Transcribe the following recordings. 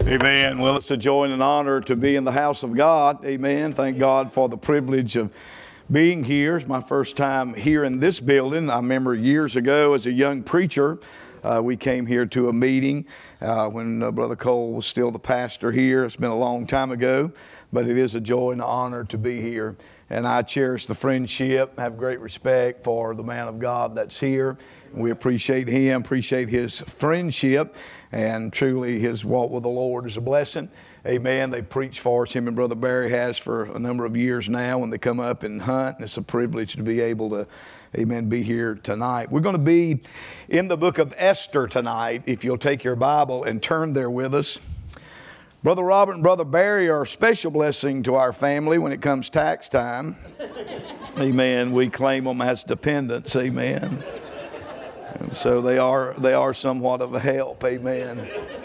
Amen. Well, it's a joy and an honor to be in the house of God. Amen. Thank God for the privilege of being here. It's my first time here in this building. I remember years ago as a young preacher, we came here to a meeting when Brother Cole was still the pastor here. It's been a long time ago, but it is a joy and an honor to be here. And I cherish the friendship, have great respect for the man of God that's here. We appreciate him, appreciate his friendship, and truly his walk with the Lord is a blessing. Amen. They preach for us. Him and Brother Barry has for a number of years now when they come up and hunt. And it's a privilege to be able to, amen, be here tonight. We're going to be in the book of Esther tonight. If you'll take your Bible and turn there with us. Brother Robert and Brother Barry are a special blessing to our family when it comes tax time. Amen. We claim them as dependents. Amen. And so they are somewhat of a help. Amen.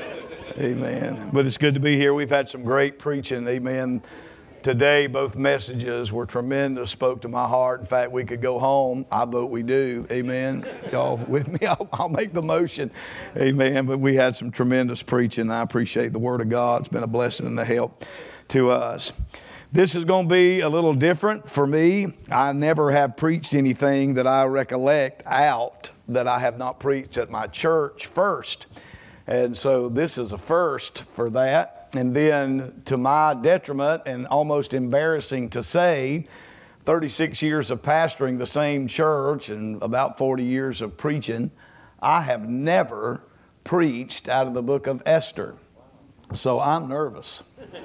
Amen. But it's good to be here. We've had some great preaching. Amen. Today, both messages were tremendous, spoke to my heart. In fact, we could go home. I vote we do. Amen. Y'all with me? I'll make the motion. Amen. But we had some tremendous preaching. I appreciate the Word of God. It's been a blessing and a help to us. This is going to be a little different for me. I never have preached anything that I recollect out that I have not preached at my church first. And so this is a first for that. And then to my detriment and almost embarrassing to say, 36 years of pastoring the same church and about 40 years of preaching, I have never preached out of the book of Esther. So I'm nervous,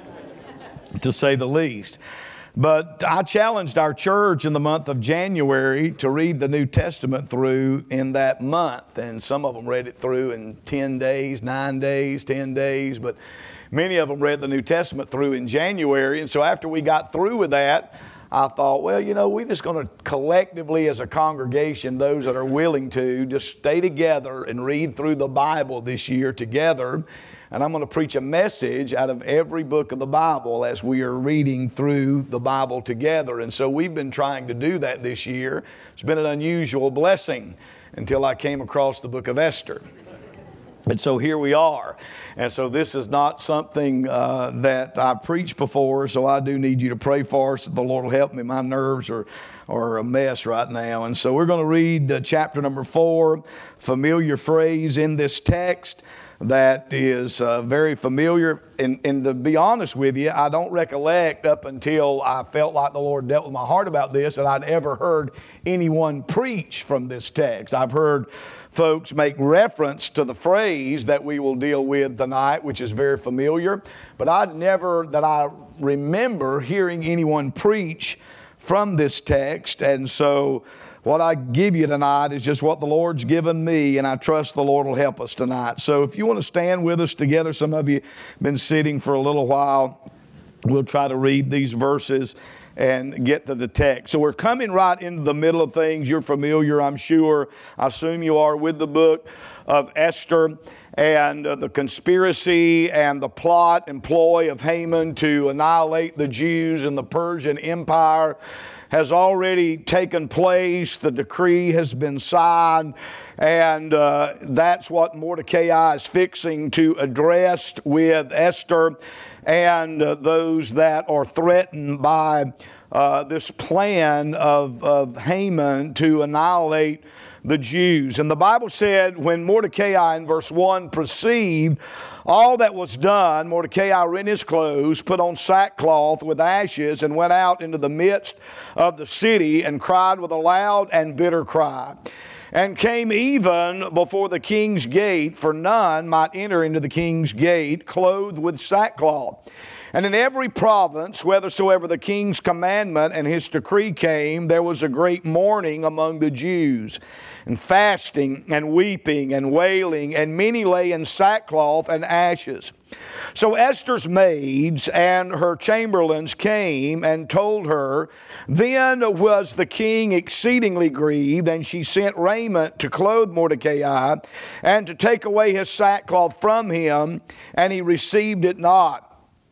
to say the least. But I challenged our church in the month of January to read the New Testament through in that month. And some of them read it through in 10 days, 9 days, 10 days. But many of them read the New Testament through in January. And so after we got through with that, I thought, well, we're just going to collectively as a congregation, those that are willing to, just stay together and read through the Bible this year together. And I'm going to preach a message out of every book of the Bible as we are reading through the Bible together. And so we've been trying to do that this year. It's been an unusual blessing until I came across the book of Esther. And so here we are. And so this is not something that I preached before, so I do need you to pray for us that the Lord will help me. My nerves are a mess right now. And so we're going to read chapter number 4, familiar phrase in this text that is very familiar. And to be honest with you, I don't recollect up until I felt like the Lord dealt with my heart about this that I'd ever heard anyone preach from this text. I've heard folks make reference to the phrase that we will deal with tonight, which is very familiar. But I remember hearing anyone preach from this text. And so what I give you tonight is just what the Lord's given me, and I trust the Lord will help us tonight. So if you want to stand with us together, some of you have been sitting for a little while, we'll try to read these verses and get to the text. So we're coming right into the middle of things. You're familiar, I'm sure. I assume you are with the book of Esther and the conspiracy and the plot and ploy of Haman to annihilate the Jews in the Persian Empire has already taken place. The decree has been signed, and that's what Mordecai is fixing to address with Esther and those that are threatened by this plan of Haman to annihilate the Jews. And the Bible said when Mordecai in verse 1 perceived all that was done, Mordecai rent his clothes, put on sackcloth with ashes, and went out into the midst of the city and cried with a loud and bitter cry, and came even before the king's gate, for none might enter into the king's gate clothed with sackcloth. And in every province, whithersoever the king's commandment and his decree came, there was a great mourning among the Jews, and fasting and weeping and wailing, and many lay in sackcloth and ashes. So Esther's maids and her chamberlains came and told her. Then was the king exceedingly grieved, and she sent raiment to clothe Mordecai, and to take away his sackcloth from him, and he received it not.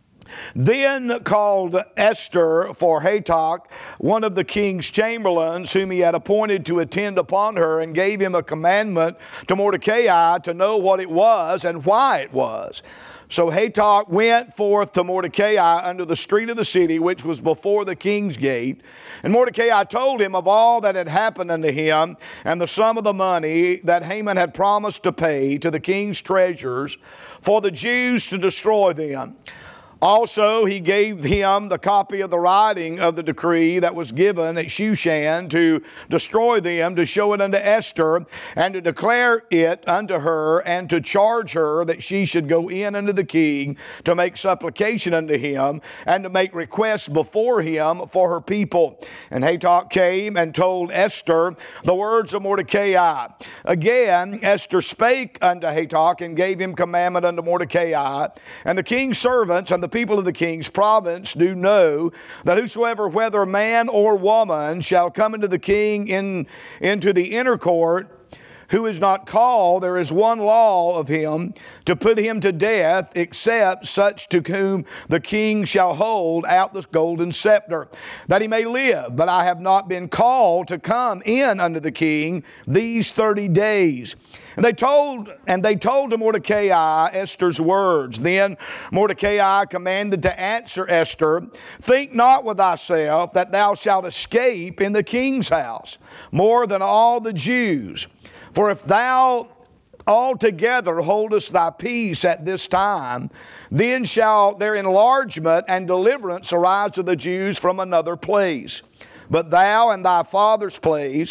Then called Esther for Hatach, one of the king's chamberlains, whom he had appointed to attend upon her, and gave him a commandment to Mordecai to know what it was and why it was. So Hatach went forth to Mordecai unto the street of the city, which was before the king's gate. And Mordecai told him of all that had happened unto him, and the sum of the money that Haman had promised to pay to the king's treasurers for the Jews to destroy them. Also, he gave him the copy of the writing of the decree that was given at Shushan to destroy them, to show it unto Esther, and to declare it unto her, and to charge her that she should go in unto the king to make supplication unto him, and to make requests before him for her people. And Hatach came and told Esther the words of Mordecai. Again, Esther spake unto Hatach, and gave him commandment unto Mordecai. And the king's servants and the people of the king's province do know that whosoever, whether man or woman, shall come into the king into the inner court, who is not called, there is one law of him to put him to death, except such to whom the king shall hold out the golden scepter, that he may live. But I have not been called to come in unto the king these 30 days. And they told to Mordecai Esther's words. Then Mordecai commanded to answer Esther, think not with thyself that thou shalt escape in the king's house more than all the Jews. For if thou altogether holdest thy peace at this time, then shall their enlargement and deliverance arise to the Jews from another place. But thou and thy father's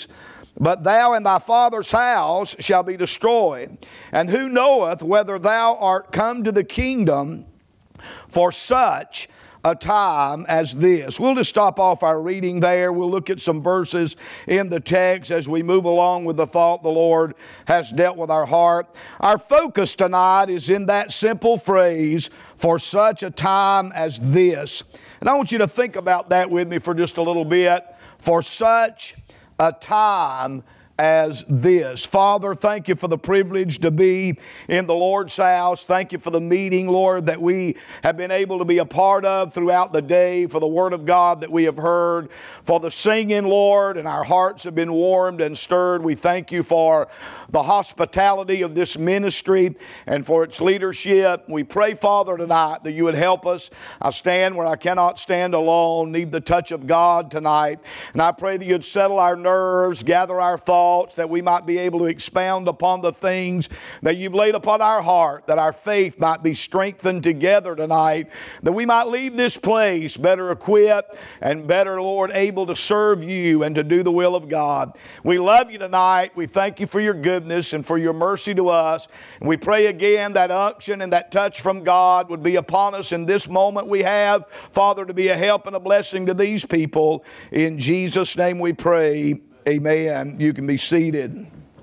house shall be destroyed. And who knoweth whether thou art come to the kingdom for such a time as this? We'll just stop off our reading there. We'll look at some verses in the text as we move along with the thought the Lord has dealt with our heart. Our focus tonight is in that simple phrase, for such a time as this. And I want you to think about that with me for just a little bit. For such a time as this. Father, thank you for the privilege to be in the Lord's house. Thank you for the meeting, Lord, that we have been able to be a part of throughout the day, for the Word of God that we have heard, for the singing, Lord, and our hearts have been warmed and stirred. We thank you for the hospitality of this ministry and for its leadership. We pray, Father, tonight that you would help us. I stand where I cannot stand alone, need the touch of God tonight. And I pray that you'd settle our nerves, gather our thoughts, that we might be able to expound upon the things that you've laid upon our heart, that our faith might be strengthened together tonight, that we might leave this place better equipped and better, Lord, able to serve you and to do the will of God. We love you tonight. We thank you for your goodness and for your mercy to us. And we pray again that unction and that touch from God would be upon us in this moment we have, Father, to be a help and a blessing to these people. In Jesus' name we pray. Amen. You can be seated.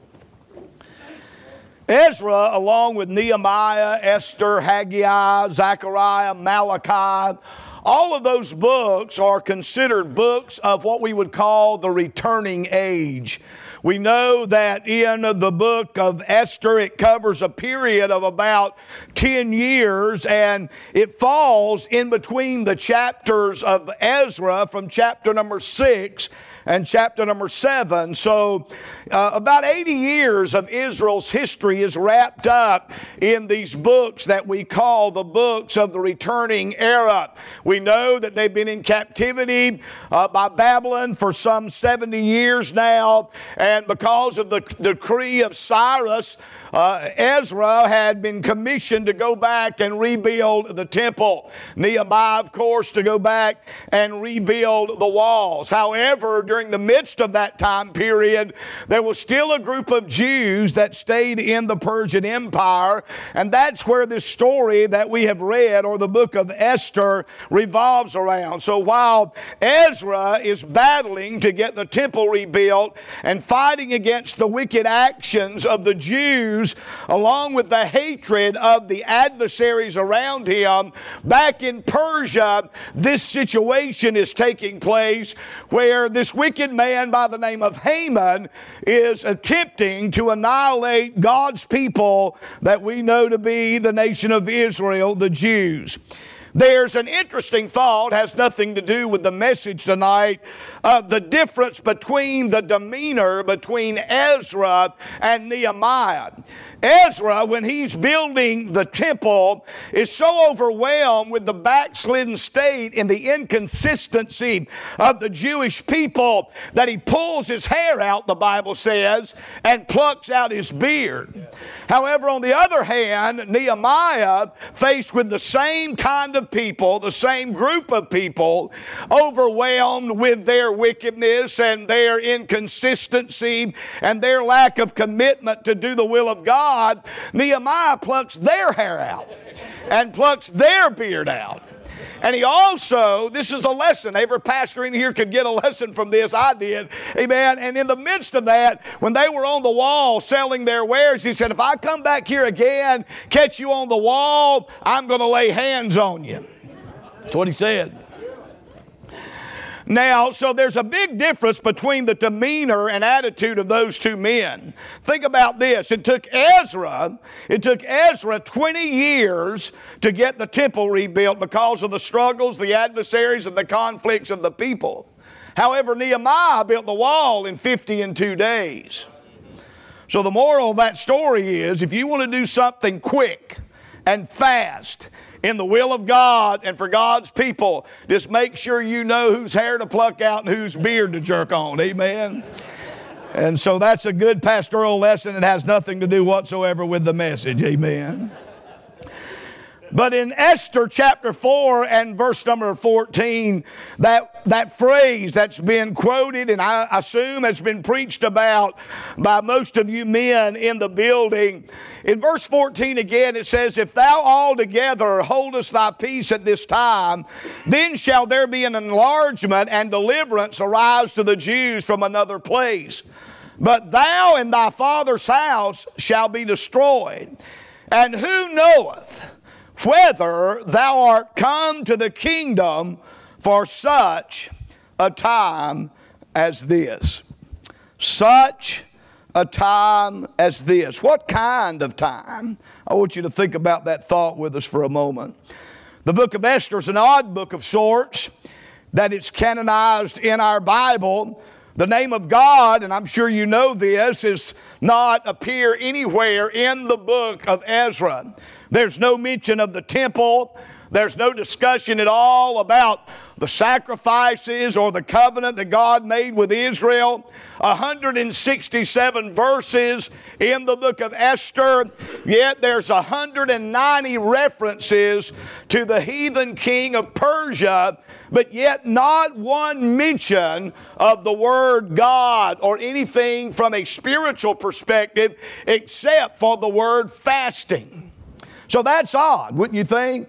Ezra, along with Nehemiah, Esther, Haggai, Zechariah, Malachi, all of those books are considered books of what we would call the returning age. We know that in the book of Esther, it covers a period of about 10 years, and it falls in between the chapters of Ezra from chapter number 6 and chapter number 7. So about 80 years of Israel's history is wrapped up in these books that we call the books of the returning era. We know that they've been in captivity by Babylon for some 70 years now, and because of the decree of Cyrus, Ezra had been commissioned to go back and rebuild the temple. Nehemiah, of course, to go back and rebuild the walls. However, during the midst of that time period, there was still a group of Jews that stayed in the Persian Empire, and that's where this story that we have read, or the book of Esther, revolves around. So while Ezra is battling to get the temple rebuilt and fighting against the wicked actions of the Jews, along with the hatred of the adversaries around him, back in Persia, this situation is taking place where this wicked man by the name of Haman is attempting to annihilate God's people that we know to be the nation of Israel, the Jews. There's an interesting thought, has nothing to do with the message tonight, of the difference between the demeanor between Ezra and Nehemiah. Ezra, when he's building the temple, is so overwhelmed with the backslidden state and the inconsistency of the Jewish people that he pulls his hair out, the Bible says, and plucks out his beard. However, on the other hand, Nehemiah, faced with the same kind of people, the same group of people, overwhelmed with their wickedness and their inconsistency and their lack of commitment to do the will of God, Nehemiah plucks their hair out and plucks their beard out. And he also, this is a lesson, every pastor in here could get a lesson from this, I did, amen. And in the midst of that, when they were on the wall selling their wares, he said, if I come back here again, catch you on the wall, I'm going to lay hands on you. That's what he said. Now, so there's a big difference between the demeanor and attitude of those two men. Think about this. It took Ezra 20 years to get the temple rebuilt because of the struggles, the adversaries, and the conflicts of the people. However, Nehemiah built the wall in 52 days. So the moral of that story is, if you want to do something quick and fast in the will of God and for God's people, just make sure you know whose hair to pluck out and whose beard to jerk on. Amen? And so that's a good pastoral lesson. It has nothing to do whatsoever with the message. Amen? But in Esther chapter 4 and verse number 14, that phrase that's been quoted and I assume has been preached about by most of you men in the building. In verse 14 again it says, if thou altogether holdest thy peace at this time, then shall there be an enlargement and deliverance arise to the Jews from another place. But thou and thy father's house shall be destroyed. And who knoweth whether thou art come to the kingdom for such a time as this. Such a time as this. What kind of time? I want you to think about that thought with us for a moment. The book of Esther is an odd book of sorts, that it's canonized in our Bible. The name of God, and I'm sure you know this, is not appear anywhere in the book of Ezra. There's no mention of the temple. There's no discussion at all about the sacrifices or the covenant that God made with Israel. 167 verses in the book of Esther, yet there's 190 references to the heathen king of Persia, but yet not one mention of the word God or anything from a spiritual perspective except for the word fasting. So that's odd, wouldn't you think?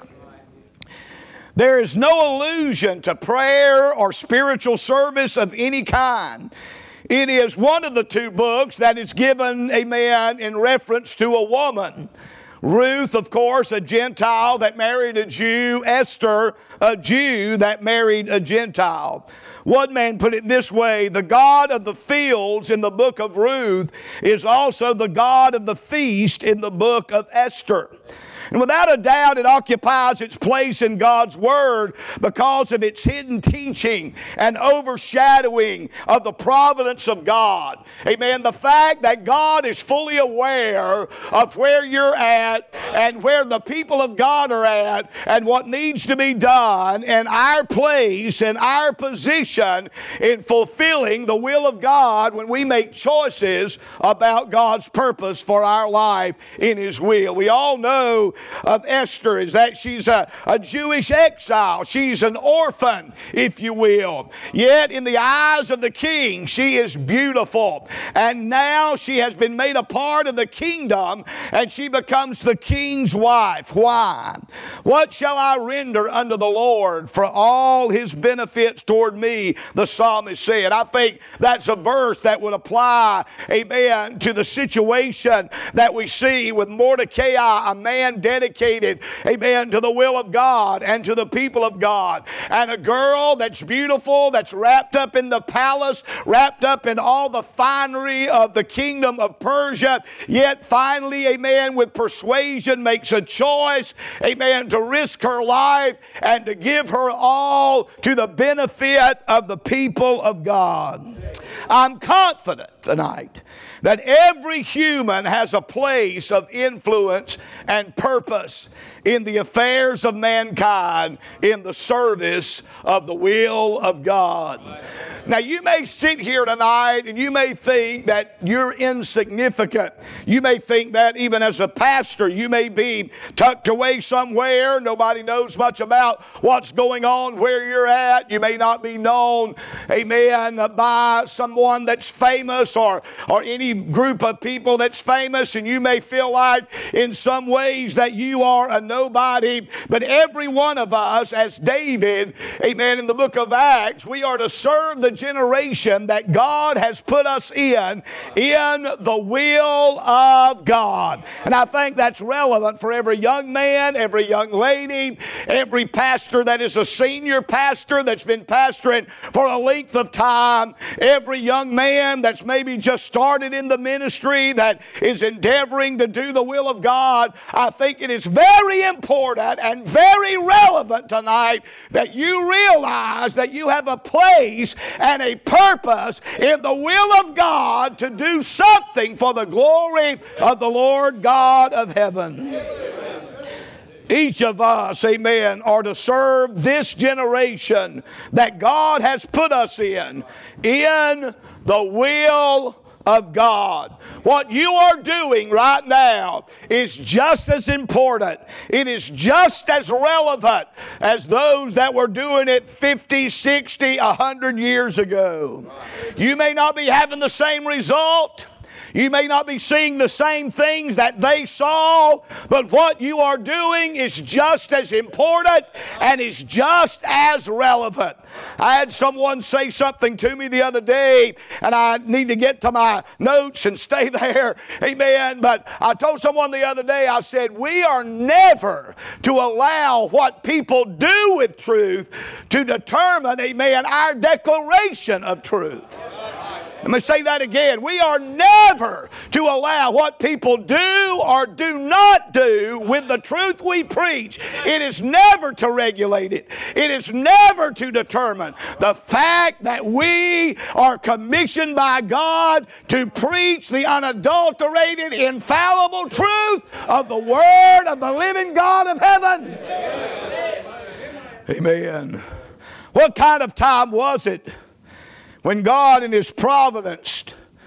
There is no allusion to prayer or spiritual service of any kind. It is one of the two books that is given, amen, in reference to a woman. Ruth, of course, a Gentile that married a Jew. Esther, a Jew that married a Gentile. One man put it this way: the God of the fields in the book of Ruth is also the God of the feast in the book of Esther. And without a doubt, it occupies its place in God's Word because of its hidden teaching and overshadowing of the providence of God. Amen. The fact that God is fully aware of where you're at and where the people of God are at and what needs to be done and our place and our position in fulfilling the will of God when we make choices about God's purpose for our life in His will. We all know of Esther is that she's a Jewish exile. She's an orphan, if you will. Yet in the eyes of the king, she is beautiful. And now she has been made a part of the kingdom and she becomes the king's wife. Why? What shall I render unto the Lord for all His benefits toward me? The psalmist said. I think that's a verse that would apply, amen, to the situation that we see with Mordecai, a man dedicated, amen, to the will of God and to the people of God. And a girl that's beautiful, that's wrapped up in the palace, wrapped up in all the finery of the kingdom of Persia, yet finally, amen, with persuasion makes a choice, amen, to risk her life and to give her all to the benefit of the people of God. I'm confident tonight that every human has a place of influence and purpose in the affairs of mankind in the service of the will of God. Now, you may sit here tonight and you may think that you're insignificant. You may think that even as a pastor, you may be tucked away somewhere. Nobody knows much about what's going on where you're at. You may not be known, amen, by someone that's famous or any group of people that's famous, and you may feel like in some ways that you are a nobody. But every one of us, as David, amen, in the book of Acts, we are to serve the generation that God has put us in the will of God. And I think that's relevant for every young man, every young lady, every pastor that is a senior pastor that's been pastoring for a length of time, every young man that's maybe just started in the ministry that is endeavoring to do the will of God. I think it is very important and very relevant tonight that you realize that you have a place and a purpose in the will of God to do something for the glory of the Lord God of heaven. Each of us, amen, are to serve this generation that God has put us in the will of God. What you are doing right now is just as important. It is just as relevant as those that were doing it 50, 60, 100 years ago. You may not be having the same result. You may not be seeing the same things that they saw, but what you are doing is just as important and is just as relevant. I had someone say something to me the other day, and I need to get to my notes and stay there. Amen. But I told someone the other day, I said, we are never to allow what people do with truth to determine, amen, our declaration of truth. Let me say that again. We are never to allow what people do or do not do with the truth we preach. It is never to regulate it. It is never to determine. The fact that we are commissioned by God to preach the unadulterated, infallible truth of the Word of the living God of heaven. Amen. What kind of time was it when God in His providence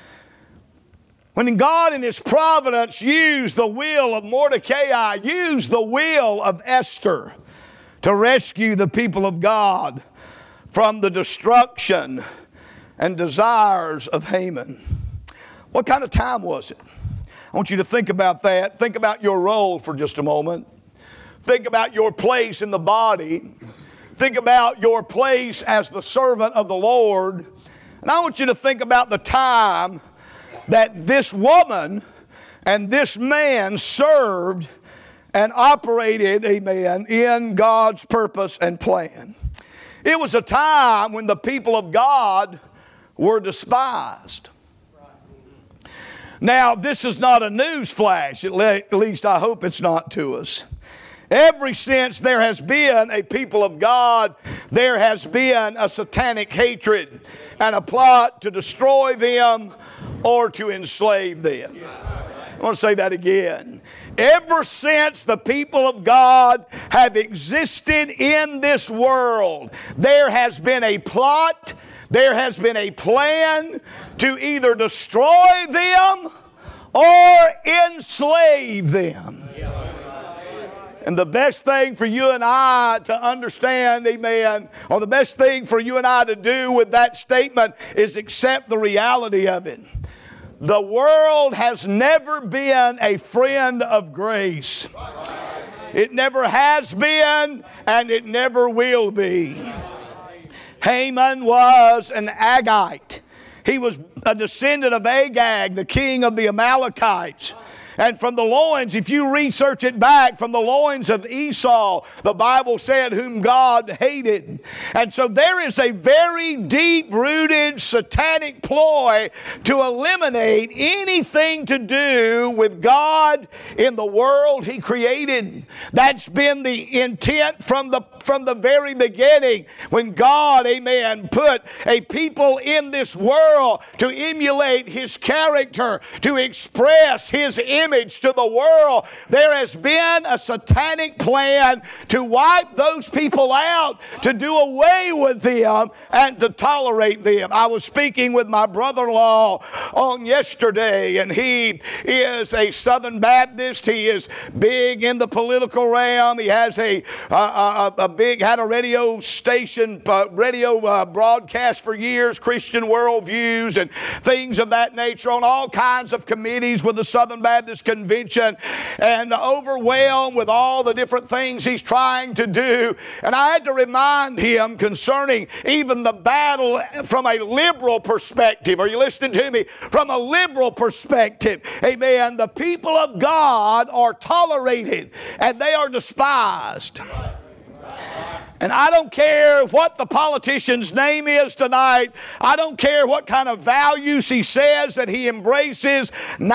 used the will of Mordecai, used the will of Esther to rescue the people of God from the destruction and desires of Haman? What kind of time was it? I want you to think about that. Think about your role for just a moment. Think about your place in the body. Think about your place as the servant of the Lord. And I want you to think about the time that this woman and this man served and operated, amen, in God's purpose and plan. It was a time when the people of God were despised. Now, this is not a news flash, at least I hope it's not to us. Ever since there has been a people of God, there has been a satanic hatred and a plot to destroy them or to enslave them. I want to say that again. Ever since the people of God have existed in this world, there has been a plot, there has been a plan to either destroy them or enslave them. And the best thing for you and I to understand, amen, or the best thing for you and I to do with that statement is accept the reality of it. The world has never been a friend of grace. It never has been, and it never will be. Haman was an Agagite. He was a descendant of Agag, the king of the Amalekites. And from the loins, if you research it back, from the loins of Esau, the Bible said, whom God hated. And so there is a very deep-rooted satanic ploy to eliminate anything to do with God in the world He created. That's been the intent from the very beginning, when God, amen, put a people in this world to emulate His character, to express His image to the world. There has been a satanic plan to wipe those people out, to do away with them, and to tolerate them. I was speaking with my brother-in-law on yesterday, and he is a Southern Baptist. He is big in the political realm. He has had a radio station, radio broadcast for years, Christian worldviews and things of that nature, on all kinds of committees with the Southern Baptist Convention, and overwhelmed with all the different things he's trying to do. And I had to remind him concerning even the battle from a liberal perspective. Are you listening to me? From a liberal perspective, amen, the people of God are tolerated and they are despised. And I don't care what the politician's name is tonight. I don't care what kind of values he says that he embraces.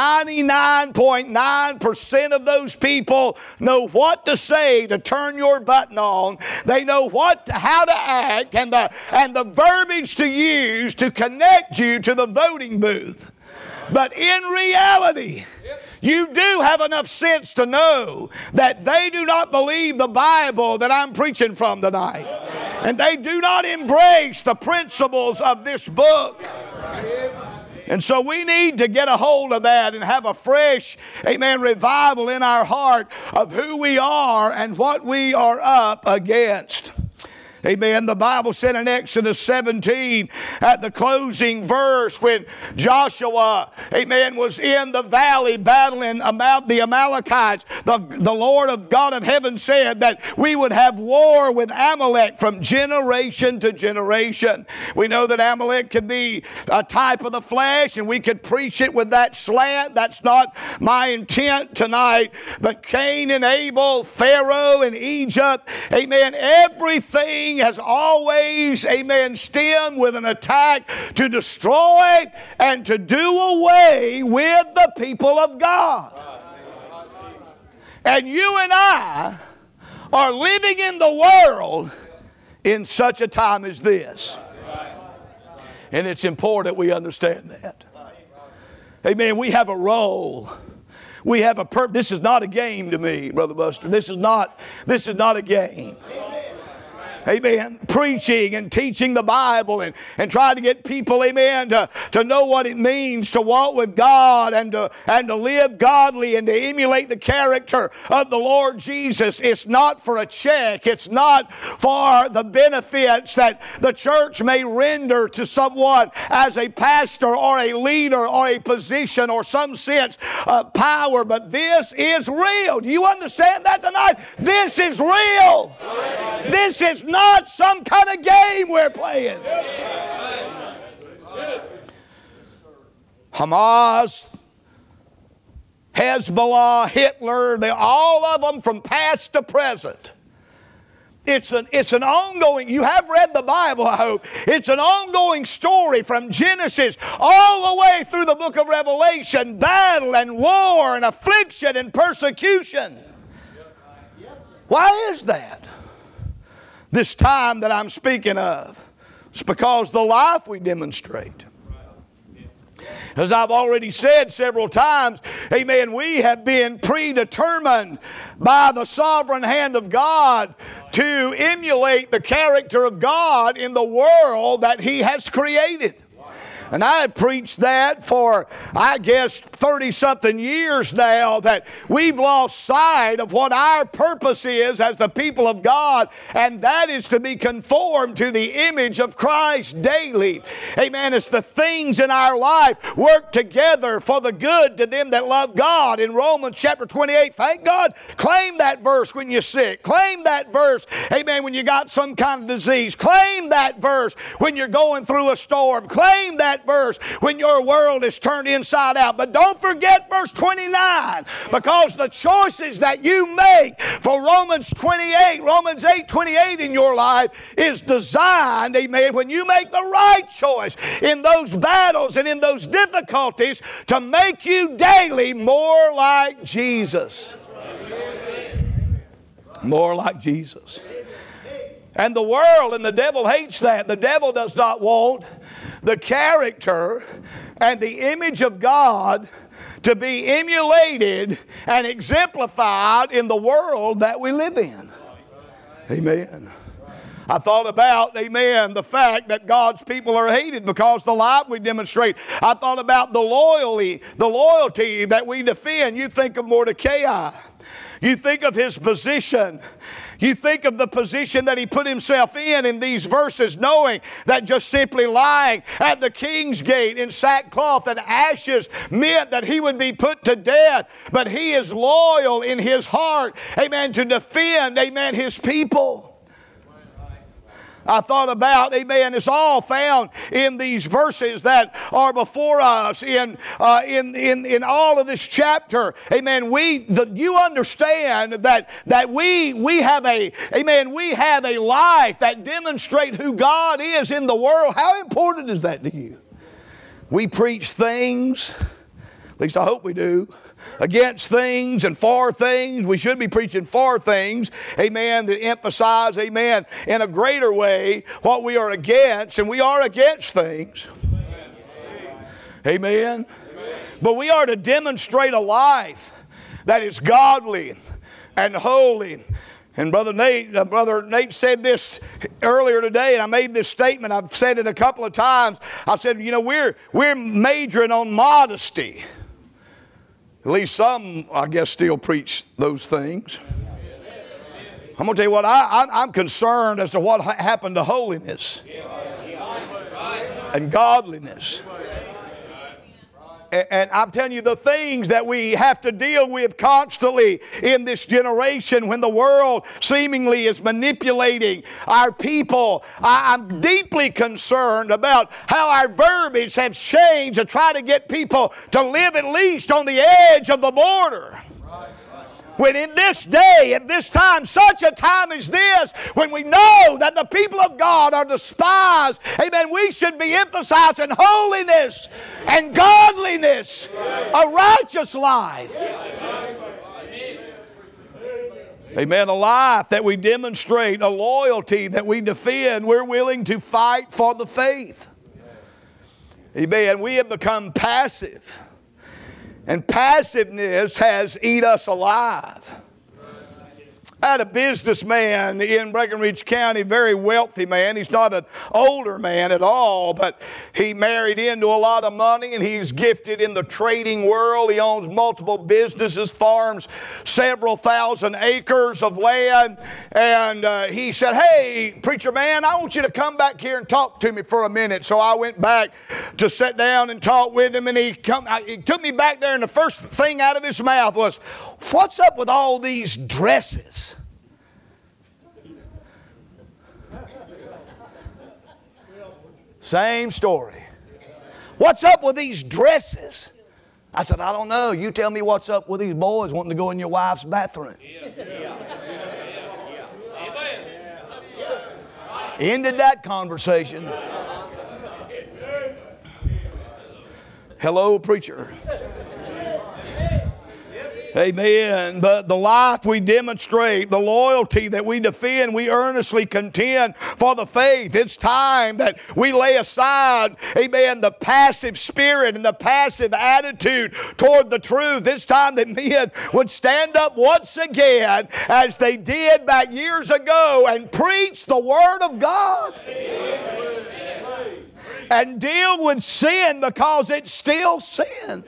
99.9% of those people know what to say to turn your button on. They know how to act and the verbiage to use to connect you to the voting booth. But in reality, you do have enough sense to know that they do not believe the Bible that I'm preaching from tonight. And they do not embrace the principles of this book. And so we need to get a hold of that and have a fresh, amen, revival in our heart of who we are and what we are up against. Amen. The Bible said in Exodus 17 at the closing verse, when Joshua, amen, was in the valley battling about the Amalekites, the Lord of God of heaven said that we would have war with Amalek from generation to generation. We know that Amalek could be a type of the flesh, and we could preach it with that slant. That's not my intent tonight. But Cain and Abel, Pharaoh and Egypt, amen, everything has always, amen, stemmed with an attack to destroy and to do away with the people of God. And you and I are living in the world in such a time as this. And it's important we understand that. Amen. We have a role. We have a purpose. This is not a game to me, Brother Buster. This is not a game. Amen. Preaching and teaching the Bible and trying to get people, amen, to know what it means to walk with God and to live godly and to emulate the character of the Lord Jesus. It's not for a check. It's not for the benefits that the church may render to someone as a pastor or a leader or a position or some sense of power. But this is real. Do you understand that tonight? This is real. This is not some kind of game we're playing. Hamas, Hezbollah, Hitler, all of them from past to present. It's an ongoing, you have read the Bible, I hope. It's an ongoing story from Genesis all the way through the book of Revelation. Battle and war and affliction and persecution. Why is that? This time that I'm speaking of. It's because the life we demonstrate. As I've already said several times, amen, we have been predetermined by the sovereign hand of God to emulate the character of God in the world that He has created. And I have preached that for, I guess, 30-something years now, that we've lost sight of what our purpose is as the people of God, and that is to be conformed to the image of Christ daily. Amen. It's the things in our life work together for the good to them that love God. In Romans chapter 28, thank God, claim that verse when you're sick. Claim that verse, amen, when you got some kind of disease. Claim that verse when you're going through a storm. Claim that that verse when your world is turned inside out. But don't forget verse 29, because the choices that you make for Romans 8:28 in your life is designed, amen, when you make the right choice in those battles and in those difficulties to make you daily more like Jesus. More like Jesus. And the world and the devil hates that. The devil does not want the character and the image of God to be emulated and exemplified in the world that we live in. Amen. I thought about, amen, the fact that God's people are hated because the life we demonstrate. I thought about the loyalty that we defend. You think of Mordecai. You think of his position. You think of the position that he put himself in these verses, knowing that just simply lying at the king's gate in sackcloth and ashes meant that he would be put to death. But he is loyal in his heart, amen, to defend, amen, his people. I thought about, amen, it's all found in these verses that are before us in all of this chapter. Amen. You understand that we have a life that demonstrates who God is in the world. How important is that to you? We preach things, at least I hope we do, against things and for things. We should be preaching for things, amen, that emphasize, amen, in a greater way what we are against, and we are against things. Amen. But we are to demonstrate a life that is godly and holy. And Brother Nate said this earlier today, and I made this statement. I've said it a couple of times. I said, we're majoring on modesty. At least some, I guess, still preach those things. I'm going to tell you what, I'm concerned as to what happened to holiness and godliness. And I'm telling you, the things that we have to deal with constantly in this generation when the world seemingly is manipulating our people. I'm deeply concerned about how our verbiage has changed to try to get people to live at least on the edge of the border. When in this day, at this time, such a time as this, when we know that the people of God are despised, amen, we should be emphasizing holiness and godliness, a righteous life. Amen, a life that we demonstrate, a loyalty that we defend. We're willing to fight for the faith. Amen, we have become passive. And passiveness has eaten us alive. I had a businessman in Breckenridge County, very wealthy man. He's not an older man at all, but he married into a lot of money, and he's gifted in the trading world. He owns multiple businesses, farms several thousand acres of land. And he said, "Hey, preacher man, I want you to come back here and talk to me for a minute." So I went back to sit down and talk with him, and he took me back there, and the first thing out of his mouth was, "What's up with all these dresses?" Same story. "What's up with these dresses?" I said, "I don't know. You tell me what's up with these boys wanting to go in your wife's bathroom." Ended that conversation. Hello, preacher. Amen. But the life we demonstrate, the loyalty that we defend, we earnestly contend for the faith. It's time that we lay aside, amen, the passive spirit and the passive attitude toward the truth. It's time that men would stand up once again, as they did back years ago, and preach the Word of God. And deal with sin, because it's still sin.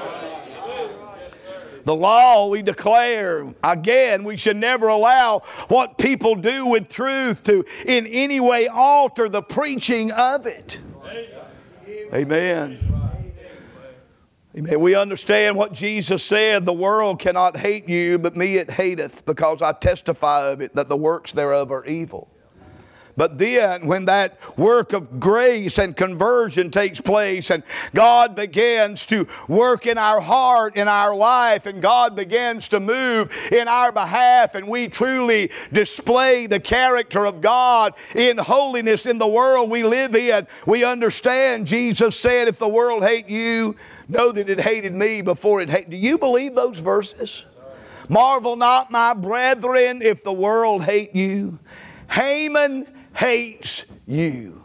The law we declare, again, we should never allow what people do with truth to in any way alter the preaching of it. Amen. Amen. We understand what Jesus said, "The world cannot hate you, but me it hateth, because I testify of it that the works thereof are evil." But then when that work of grace and conversion takes place and God begins to work in our heart, in our life, and God begins to move in our behalf, and we truly display the character of God in holiness in the world we live in, we understand Jesus said, if the world hate you, know that it hated me before it hated. Do you believe those verses? Marvel not, my brethren, if the world hate you. Haman hates you.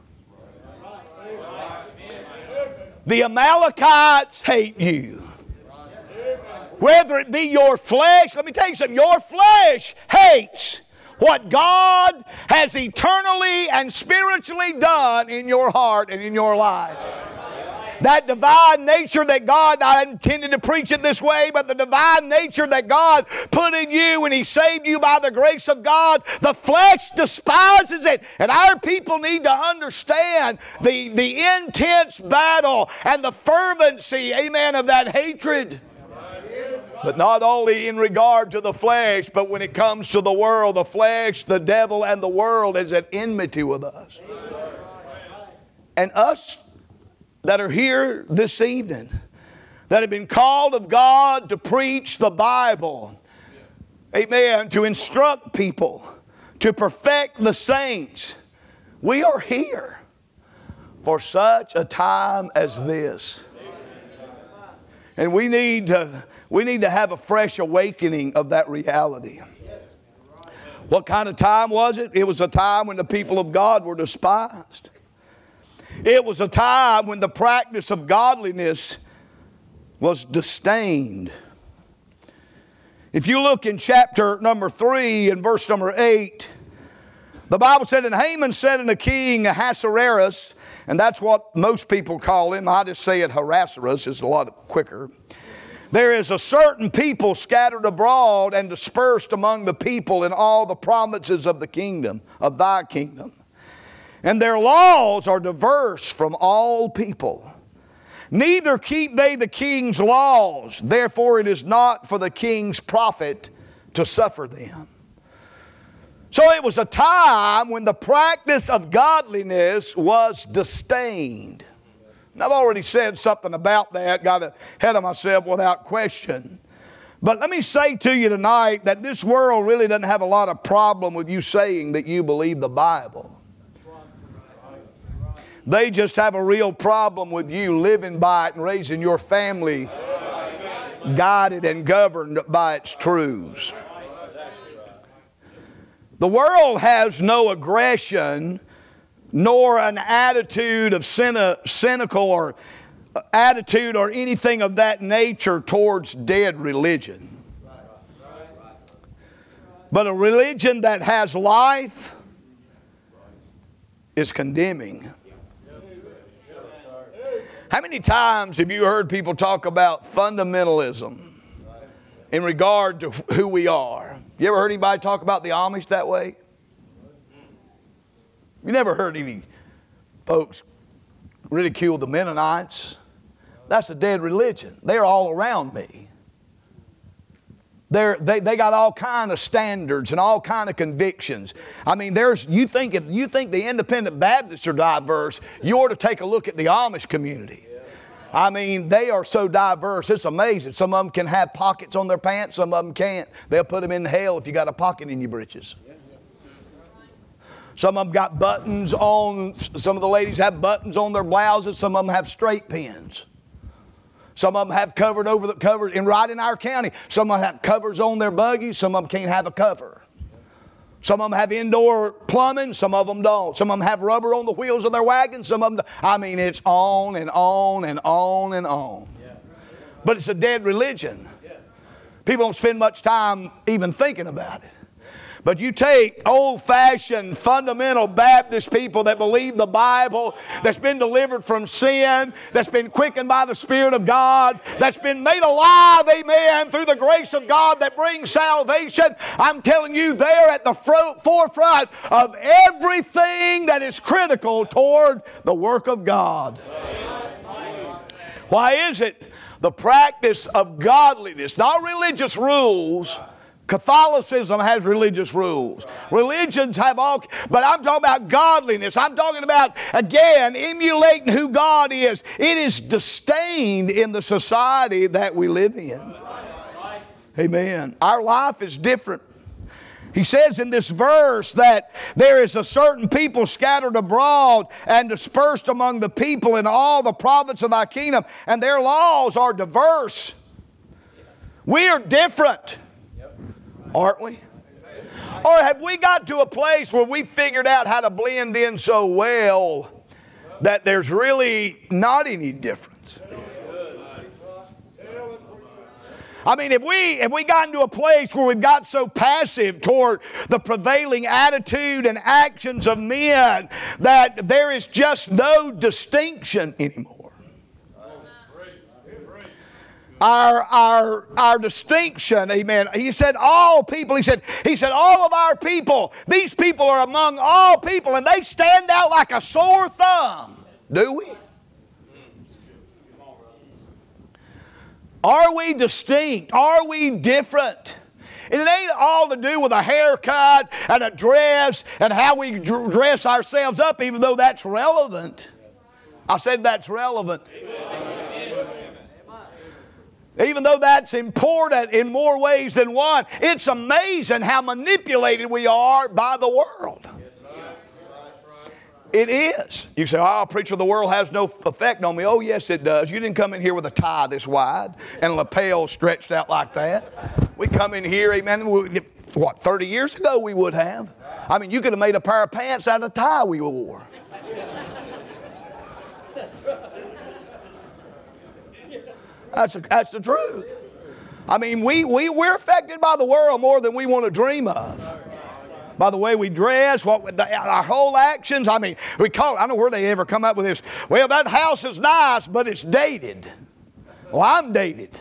The Amalekites hate you. Whether it be your flesh, let me tell you something, your flesh hates what God has eternally and spiritually done in your heart and in your life. That divine nature that God, I intended to preach it this way, but the divine nature that God put in you when He saved you by the grace of God, the flesh despises it. And our people need to understand the intense battle and the fervency, amen, of that hatred. But not only in regard to the flesh, but when it comes to the world, the flesh, the devil, and the world is at enmity with us. And us that are here this evening, that have been called of God to preach the Bible, amen, to instruct people, to perfect the saints, we are here for such a time as this. And we need to have a fresh awakening of that reality. What kind of time was it? It was a time when the people of God were despised. It was a time when the practice of godliness was disdained. If you look in chapter number 3 and verse number 8, the Bible said, and Haman said unto King Ahasuerus, and that's what most people call him, I just say it Ahasuerus, it's a lot quicker. There is a certain people scattered abroad and dispersed among the people in all the provinces of the kingdom, of thy kingdom. And their laws are diverse from all people. Neither keep they the king's laws. Therefore it is not for the king's profit to suffer them. So it was a time when the practice of godliness was disdained. And I've already said something about that, got ahead of myself without question. But let me say to you tonight that this world really doesn't have a lot of problem with you saying that you believe the Bible. They just have a real problem with you living by it and raising your family guided and governed by its truths. The world has no aggression nor an attitude of cynical or attitude or anything of that nature towards dead religion. But a religion that has life is condemning. How many times have you heard people talk about fundamentalism in regard to who we are? You ever heard anybody talk about the Amish that way? You never heard any folks ridicule the Mennonites? That's a dead religion. They're all around me. They got all kind of standards and all kind of convictions. I mean, you think the independent Baptists are diverse, you ought to take a look at the Amish community. I mean, they are so diverse, it's amazing. Some of them can have pockets on their pants, some of them can't. They'll put them in hell if you got a pocket in your britches. Some of them got buttons on, some of the ladies have buttons on their blouses, some of them have straight pins. Some of them have covered over the covers, and right in our county, some of them have covers on their buggies, some of them can't have a cover. Some of them have indoor plumbing, some of them don't. Some of them have rubber on the wheels of their wagon, some of them don't. I mean, it's on and on and on and on. But it's a dead religion. People don't spend much time even thinking about it. But you take old-fashioned, fundamental Baptist people that believe the Bible, that's been delivered from sin, that's been quickened by the Spirit of God, that's been made alive, amen, through the grace of God that brings salvation. I'm telling you, they're at the forefront of everything that is critical toward the work of God. Why is it? The practice of godliness, not religious rules, Catholicism has religious rules. Religions have all, but I'm talking about godliness. I'm talking about, again, emulating who God is. It is disdained in the society that we live in. Amen. Our life is different. He says in this verse that there is a certain people scattered abroad and dispersed among the people in all the province of thy kingdom, and their laws are diverse. We are different, aren't we? Or have we got to a place where we figured out how to blend in so well that there's really not any difference? I mean, if we got into a place where we've got so passive toward the prevailing attitude and actions of men that there is just no distinction anymore. Our distinction, amen. He said all people, he said all of our people, these people are among all people, and they stand out like a sore thumb. Do we? Are we distinct? Are we different? And it ain't all to do with a haircut and a dress and how we dress ourselves up, even though that's relevant. I said that's relevant. Even though that's important in more ways than one, it's amazing how manipulated we are by the world. It is. You say, oh, preacher, the world has no effect on me. Oh, yes, it does. You didn't come in here with a tie this wide and lapels stretched out like that. We come in here, amen, 30 years ago we would have. I mean, you could have made a pair of pants out of the tie we wore. That's the truth. I mean, we're affected by the world more than we want to dream of. By the way we dress, our whole actions. I mean, I don't know where they ever come up with this. Well, that house is nice, but it's dated. Well, I'm dated.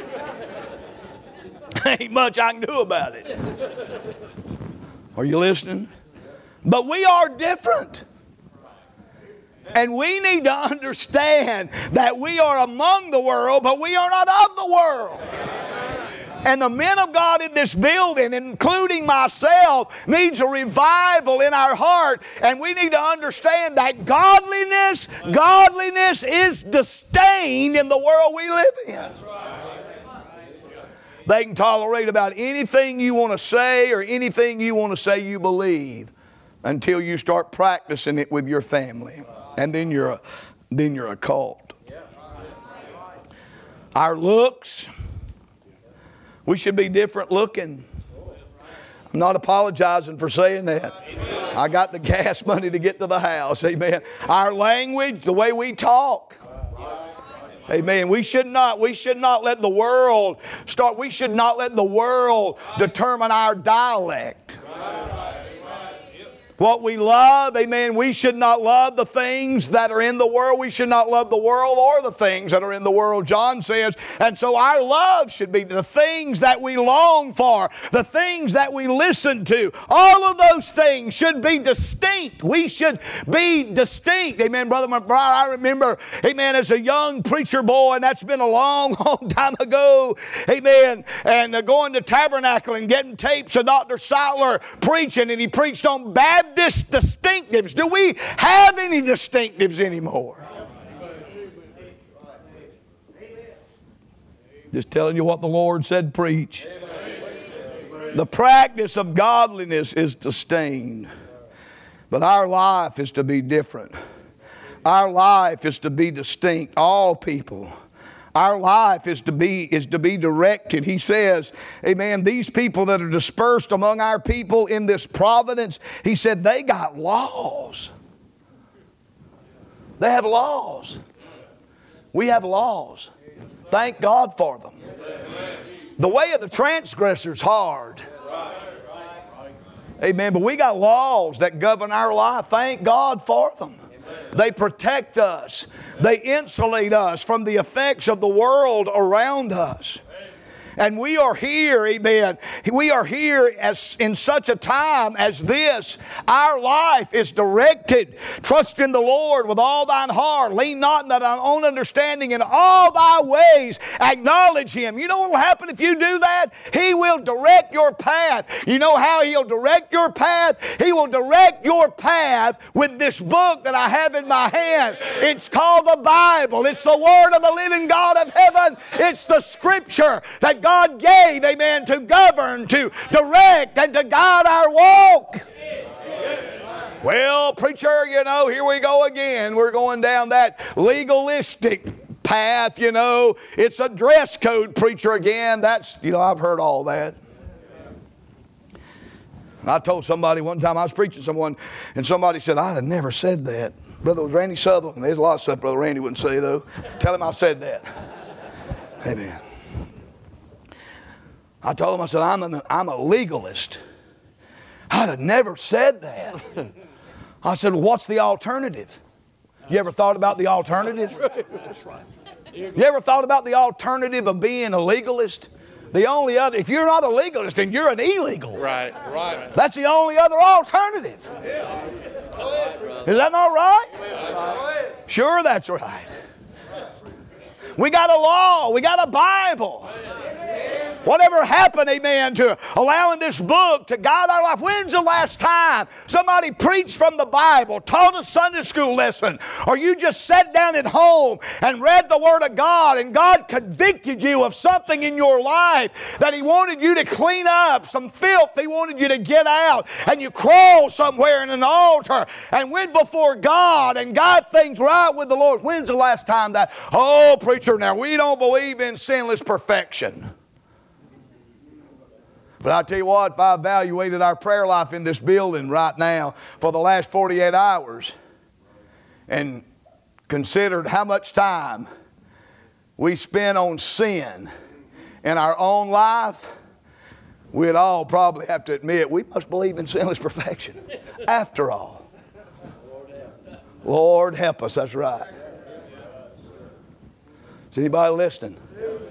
Ain't much I can do about it. Are you listening? But we are different. And we need to understand that we are among the world, but we are not of the world. And the men of God in this building, including myself, needs a revival in our heart. And we need to understand that godliness is disdained in the world we live in. They can tolerate about anything you want to say or anything you want to say you believe until you start practicing it with your family. And then you're a cult. Our looks, we should be different looking. I'm not apologizing for saying that. I got the gas money to get to the house. Amen. Our language, the way we talk. Amen. We should not let the world we should not let the world determine our dialect. What we love, amen, we should not love the things that are in the world. We should not love the world or the things that are in the world, John says. And so our love should be the things that we long for, the things that we listen to. All of those things should be distinct. We should be distinct. Amen, Brother McBride, I remember, amen, as a young preacher boy, and that's been a long, long time ago, amen, and going to Tabernacle and getting tapes of Dr. Sattler preaching, and he preached on Baptist distinctives. Do we have any distinctives anymore? Just telling you what the Lord said, preach. The practice of godliness is disdained. But our life is to be different. Our life is to be distinct. All people. Our life is to be directed. He says, amen, these people that are dispersed among our people in this providence, he said they got laws. They have laws. We have laws. Thank God for them. The way of the transgressor is hard. Amen, but we got laws that govern our life. Thank God for them. They protect us. They insulate us from the effects of the world around us. And we are here, amen. We are here as in such a time as this. Our life is directed. Trust in the Lord with all thine heart. Lean not on thine own understanding. In all thy ways acknowledge Him. You know what will happen if you do that? He will direct your path. You know how He'll direct your path? He will direct your path with this book that I have in my hand. It's called the Bible. It's the Word of the living God of heaven. It's the Scripture that God gave, amen, to govern, to direct, and to guide our walk. Well, preacher, you know, here we go again. We're going down that legalistic path, you know. It's a dress code, preacher, again. That's, you know, I've heard all that. I told somebody one time, I was preaching to someone, and somebody said, I had never said that. Brother, it was Randy Sutherland. There's a lot of stuff Brother Randy wouldn't say, though. Tell him I said that. Amen. I told him, I said, I'm a legalist. I'd have never said that. I said, well, what's the alternative? You ever thought about the alternative? That's right. You ever thought about the alternative of being a legalist? The only other, if you're not a legalist, then you're an illegal. Right. That's the only other alternative. Is that not right? Sure, that's right. We got a law. We got a Bible. Whatever happened, amen, to allowing this book to guide our life? When's the last time somebody preached from the Bible, taught a Sunday school lesson, or you just sat down at home and read the Word of God and God convicted you of something in your life that He wanted you to clean up, some filth He wanted you to get out, and you crawled somewhere in an altar and went before God and got things right with the Lord? When's the last time that, oh, preacher, now we don't believe in sinless perfection. But I tell you what, if I evaluated our prayer life in this building right now for the last 48 hours and considered how much time we spend on sin in our own life, we'd all probably have to admit we must believe in sinless perfection. After all. Lord help us, that's right. Is anybody listening?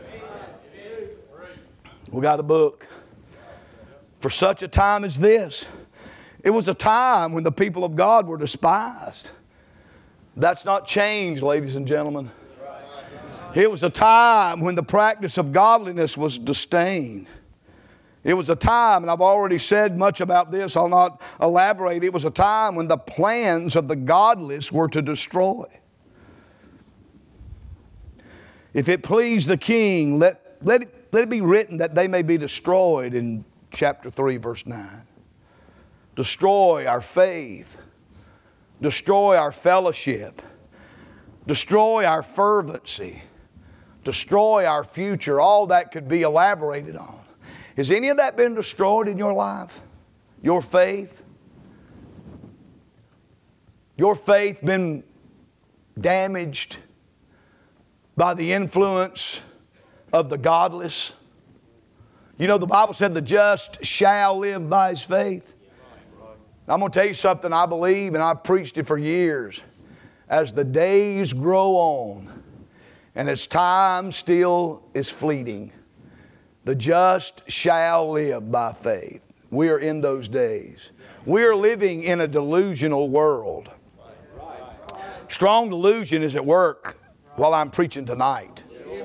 We got a book. For such a time as this. It was a time when the people of God were despised. That's not changed, ladies and gentlemen. It was a time when the practice of godliness was disdained. It was a time, and I've already said much about this, I'll not elaborate. It was a time when the plans of the godless were to destroy. If it please the king, let it be written that they may be destroyed in chapter 3, verse 9. Destroy our faith. Destroy our fellowship. Destroy our fervency. Destroy our future. All that could be elaborated on. Has any of that been destroyed in your life? Your faith? Your faith been damaged by the influence of the godless? You know, the Bible said the just shall live by his faith. I'm going to tell you something I believe, and I've preached it for years. As the days grow on, and as time still is fleeting, the just shall live by faith. We are in those days. We are living in a delusional world. Strong delusion is at work while I'm preaching tonight.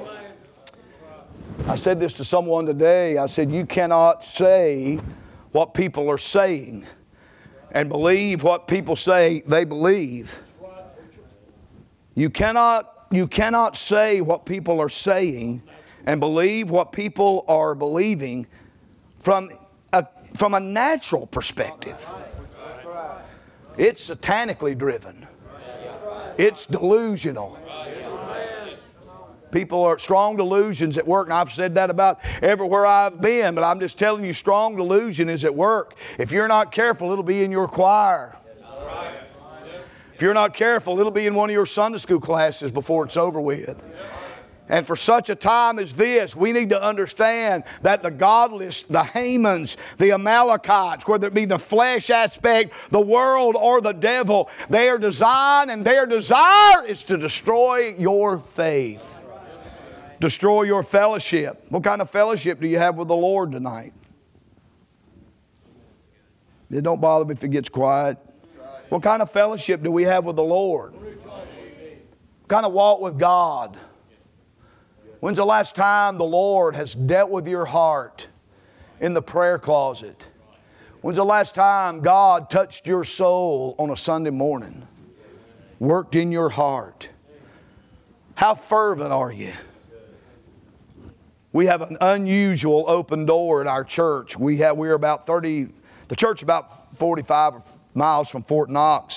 I said this to someone today. I said, you cannot say what people are saying and believe what people say they believe. You cannot say what people are saying and believe what people are believing from a natural perspective. It's satanically driven. It's delusional. People are strong delusions at work, and I've said that about everywhere I've been, but I'm just telling you, strong delusion is at work. If you're not careful, it'll be in your choir. If you're not careful, it'll be in one of your Sunday school classes before it's over with. And for such a time as this, we need to understand that the godless, the Hamans, the Amalekites, whether it be the flesh aspect, the world, or the devil, their design and their desire is to destroy your faith. Destroy your fellowship. What kind of fellowship do you have with the Lord tonight? It don't bother me if it gets quiet. What kind of fellowship do we have with the Lord? What kind of walk with God? When's the last time the Lord has dealt with your heart in the prayer closet? When's the last time God touched your soul on a Sunday morning? Worked in your heart? How fervent are you? We have an unusual open door at our church. We're about 30, the church is about 45 miles from Fort Knox.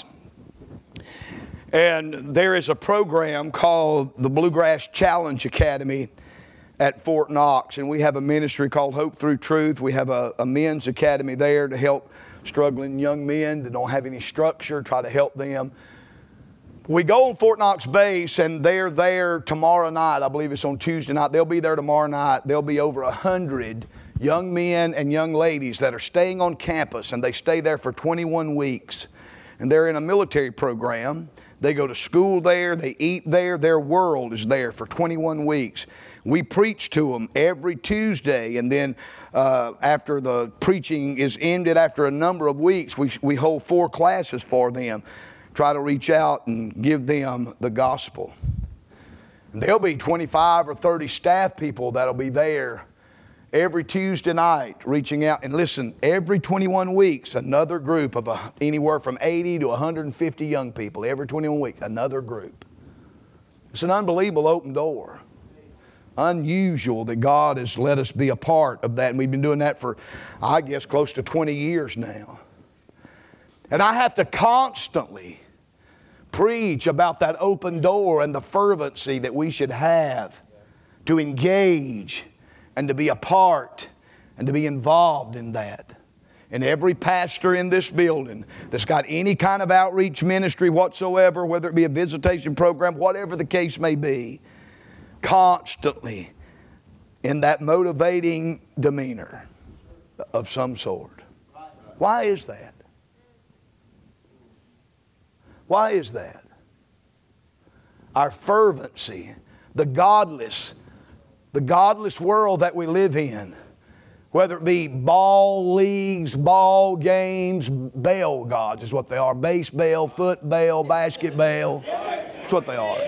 And there is a program called the Bluegrass Challenge Academy at Fort Knox. And we have a ministry called Hope Through Truth. We have a men's academy there to help struggling young men that don't have any structure, try to help them. We go on Fort Knox base, and they're there tomorrow night. I believe it's on Tuesday night. They'll be there tomorrow night. There'll be over 100 young men and young ladies that are staying on campus, and they stay there for 21 weeks. And they're in a military program. They go to school there. They eat there. Their world is there for 21 weeks. We preach to them every Tuesday, and then after the preaching is ended, after a number of weeks, we hold 4 classes for them. Try to reach out and give them the gospel. And there'll be 25 or 30 staff people that'll be there every Tuesday night reaching out. And listen, every 21 weeks, another group of anywhere from 80 to 150 young people. Every 21 weeks, another group. It's an unbelievable open door. Unusual that God has let us be a part of that. And we've been doing that for, I guess, close to 20 years now. And I have to constantly preach about that open door and the fervency that we should have to engage and to be a part and to be involved in that. And every pastor in this building that's got any kind of outreach ministry whatsoever, whether it be a visitation program, whatever the case may be, constantly in that motivating demeanor of some sort. Why is that? Why is that? Our fervency, the godless world that we live in, whether it be ball leagues, ball games, bail gods is what they are. Base bail, foot bail, basket bail. That's what they are.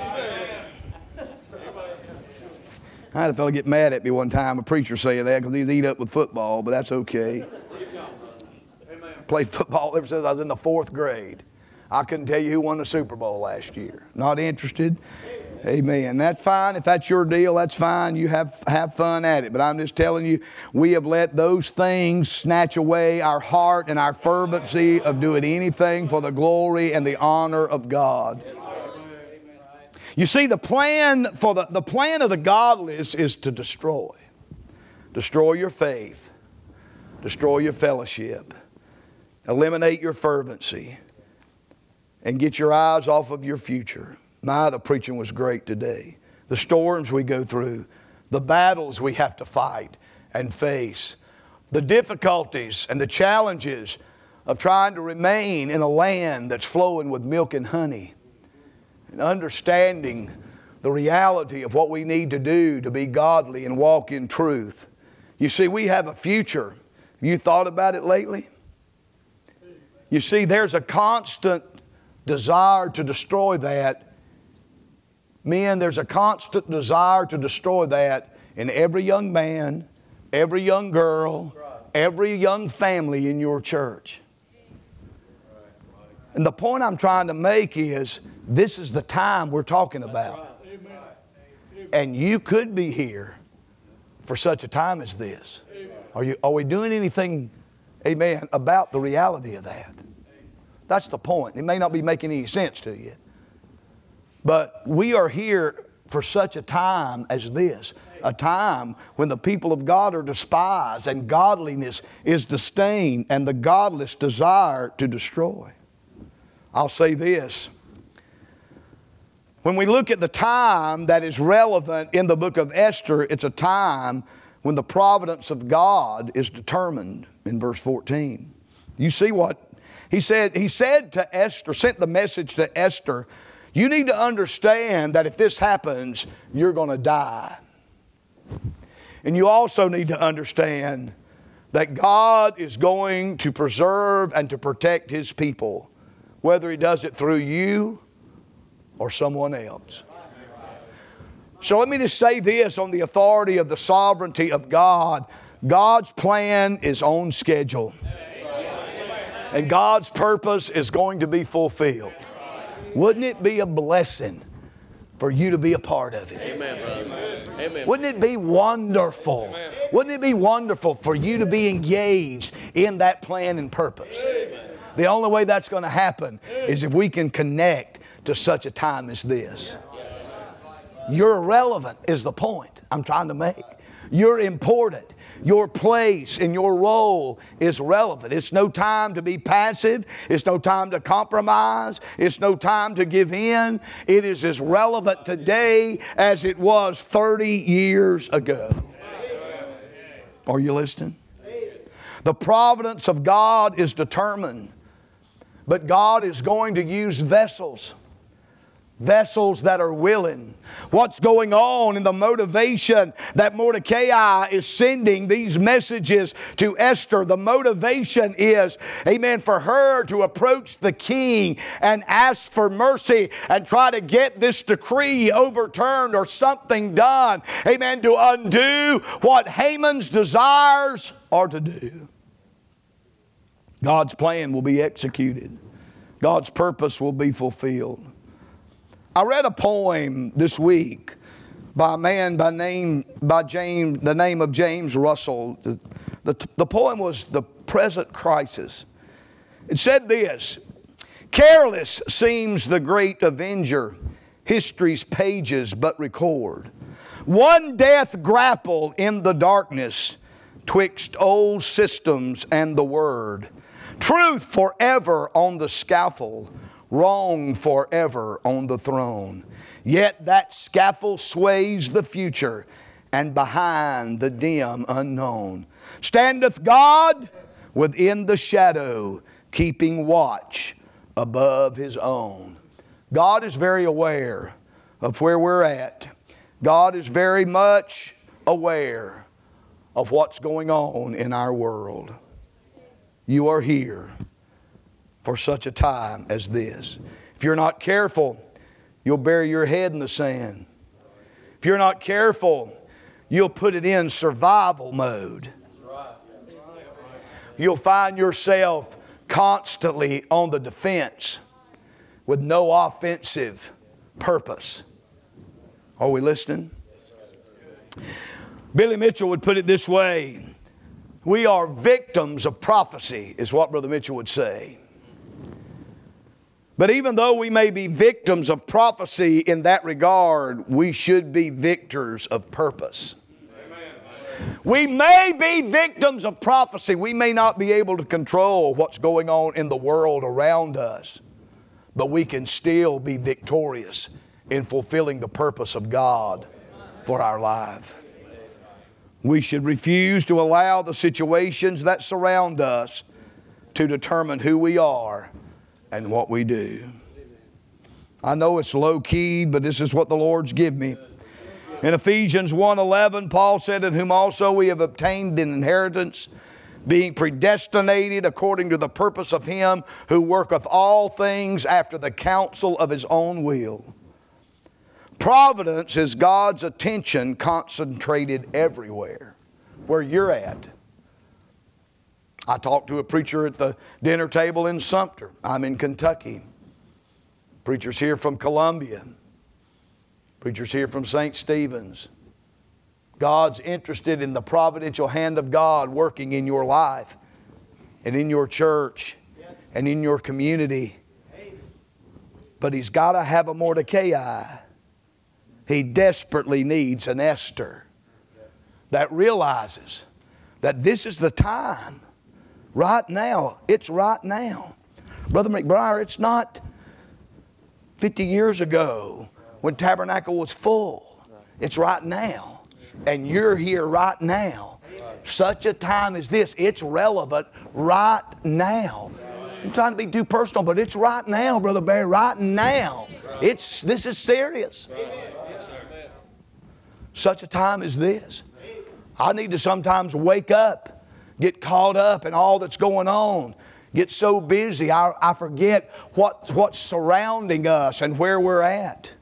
I had a fellow get mad at me one time, a preacher saying that, because he's eat up with football, but that's okay. Played football ever since I was in the 4th grade. I couldn't tell you who won the Super Bowl last year. Not interested. Amen. That's fine. If that's your deal, that's fine. You have fun at it. But I'm just telling you, we have let those things snatch away our heart and our fervency of doing anything for the glory and the honor of God. You see, the plan of the godless is to destroy. Destroy your faith. Destroy your fellowship. Eliminate your fervency. And get your eyes off of your future. The preaching was great today. The storms we go through, the battles we have to fight and face, the difficulties and the challenges of trying to remain in a land that's flowing with milk and honey, and understanding the reality of what we need to do to be godly and walk in truth. You see, we have a future. Have you thought about it lately? You see, there's a constant desire to destroy that. Men, there's a constant desire to destroy that in every young man, every young girl, every young family in your church. And the point I'm trying to make is, this is the time we're talking about. And you could be here for such a time as this. Are we doing anything, amen, about the reality of that? That's the point. It may not be making any sense to you. But we are here for such a time as this. A time when the people of God are despised and godliness is disdained and the godless desire to destroy. I'll say this. When we look at the time that is relevant in the book of Esther, it's a time when the providence of God is determined in verse 14. You see what? He said to Esther, sent the message to Esther, You need to understand that if this happens, you're going to die. And you also need to understand that God is going to preserve and to protect His people, whether He does it through you or someone else. So let me just say this on the authority of the sovereignty of God. God's plan is on schedule. And God's purpose is going to be fulfilled. Wouldn't it be a blessing for you to be a part of it? Amen, brother. Amen. Wouldn't it be wonderful? Amen. Wouldn't it be wonderful for you to be engaged in that plan and purpose? Amen. The only way that's going to happen is if we can connect to such a time as this. You're irrelevant is the point I'm trying to make. You're important. Your place and your role is relevant. It's no time to be passive. It's no time to compromise. It's no time to give in. It is as relevant today as it was 30 years ago. Are you listening? The providence of God is determined, but God is going to use vessels. Vessels that are willing. What's going on in the motivation that Mordecai is sending these messages to Esther? The motivation is, amen, for her to approach the king and ask for mercy and try to get this decree overturned or something done, amen, to undo what Haman's desires are to do. God's plan will be executed. God's purpose will be fulfilled. I read a poem this week by a man by the name of James Russell. The poem was The Present Crisis. It said this: careless seems the great avenger, history's pages but record. One death grapple in the darkness, twixt old systems and the word. Truth forever on the scaffold, wrong forever on the throne. Yet that scaffold sways the future, and behind the dim unknown standeth God within the shadow, keeping watch above His own. God is very aware of where we're at. God is very much aware of what's going on in our world. You are here for such a time as this. If you're not careful, you'll bury your head in the sand. If you're not careful, you'll put it in survival mode. You'll find yourself constantly on the defense with no offensive purpose. Are we listening? Billy Mitchell would put it this way: we are victims of prophecy, is what Brother Mitchell would say. But even though we may be victims of prophecy in that regard, we should be victors of purpose. Amen. We may be victims of prophecy. We may not be able to control what's going on in the world around us, but we can still be victorious in fulfilling the purpose of God for our life. We should refuse to allow the situations that surround us to determine who we are and what we do. I know it's low-key, but this is what the Lord's given me. In Ephesians 1:11, Paul said, "In whom also we have obtained an inheritance, being predestinated according to the purpose of Him who worketh all things after the counsel of His own will." Providence is God's attention concentrated everywhere, where you're at. I talked to a preacher at the dinner table in Sumter. I'm in Kentucky. Preachers here from Columbia. Preachers here from St. Stephen's. God's interested in the providential hand of God working in your life and in your church and in your community. But He's got to have a Mordecai. He desperately needs an Esther that realizes that this is the time. Right now. It's right now. Brother McBriar, it's not 50 years ago when Tabernacle was full. It's right now. And you're here right now. Such a time as this. It's relevant right now. I'm trying to be too personal, but it's right now, Brother Barry. Right now. This is serious. Such a time as this. I need to sometimes wake up, get caught up in all that's going on, get so busy I forget what's surrounding us and where we're at.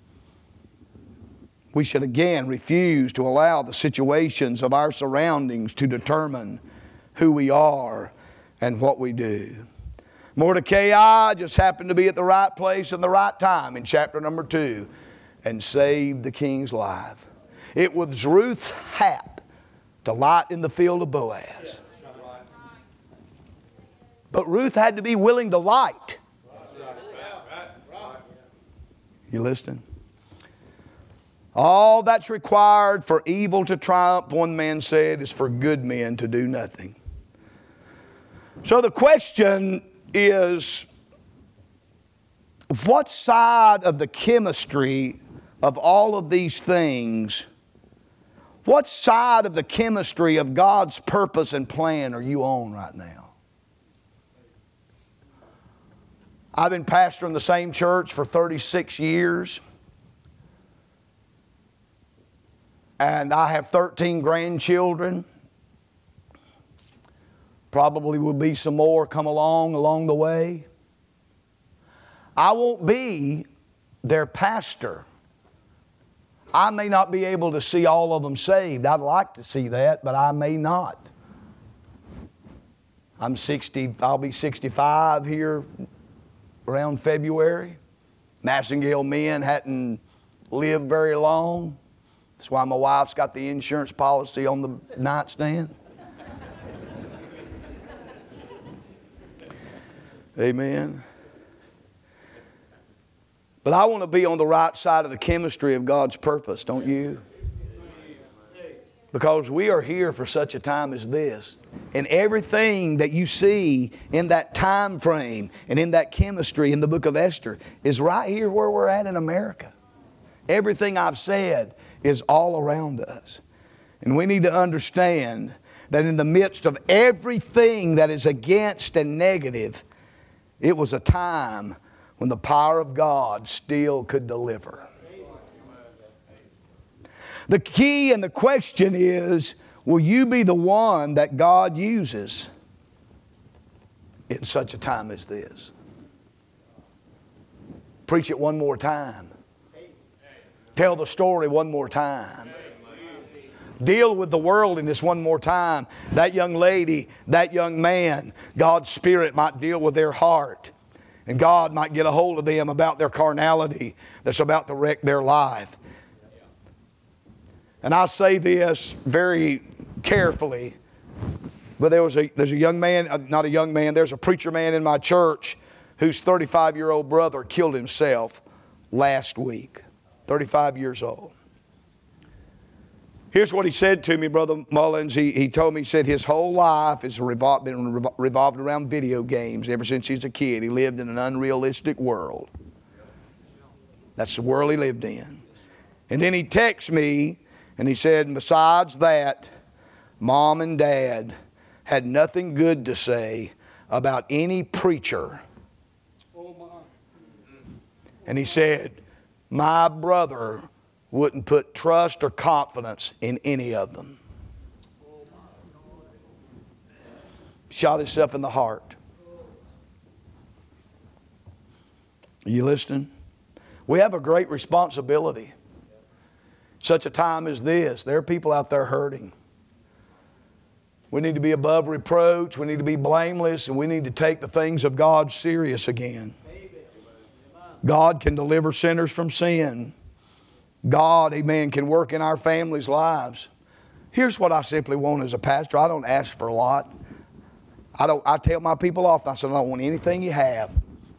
We should again refuse to allow the situations of our surroundings to determine who we are and what we do. Mordecai just happened to be at the right place and the right time in chapter number 2 and saved the king's life. It was Ruth's hap to light in the field of Boaz. But Ruth had to be willing to light. You listening? All that's required for evil to triumph, one man said, is for good men to do nothing. So the question is, what side of the chemistry of all of these things, what side of the chemistry of God's purpose and plan are you on right now? I've been pastoring the same church for 36 years. And I have 13 grandchildren. Probably will be some more come along the way. I won't be their pastor. I may not be able to see all of them saved. I'd like to see that, but I may not. I'm 60, I'll be 65 here around February. Massengale men hadn't lived very long. That's why my wife's got the insurance policy on the nightstand. Amen. But I want to be on the right side of the chemistry of God's purpose, don't you? Because we are here for such a time as this. And everything that you see in that time frame and in that chemistry in the book of Esther is right here where we're at in America. Everything I've said is all around us. And we need to understand that in the midst of everything that is against and negative, it was a time when the power of God still could deliver. The key and the question is, will you be the one that God uses in such a time as this? Preach it one more time. Tell the story one more time. Deal with the worldliness one more time. That young lady, that young man, God's Spirit might deal with their heart. And God might get a hold of them about their carnality that's about to wreck their life. And I say this very carefully, but there's a young man, not a young man, there's a preacher man in my church whose 35-year-old brother killed himself last week. 35 years old. Here's what he said to me, Brother Mullins. He told me, he said his whole life has been revolved around video games ever since he's a kid. He lived in an unrealistic world. That's the world he lived in. And then he texted me and he said, besides that, Mom and Dad had nothing good to say about any preacher. And he said, my brother wouldn't put trust or confidence in any of them. Shot himself in the heart. Are you listening? We have a great responsibility. Such a time as this, there are people out there hurting. We need to be above reproach. We need to be blameless. And we need to take the things of God serious again. God can deliver sinners from sin. God, amen, can work in our families' lives. Here's what I simply want as a pastor. I don't ask for a lot. I tell my people often, I said, I don't want anything you have.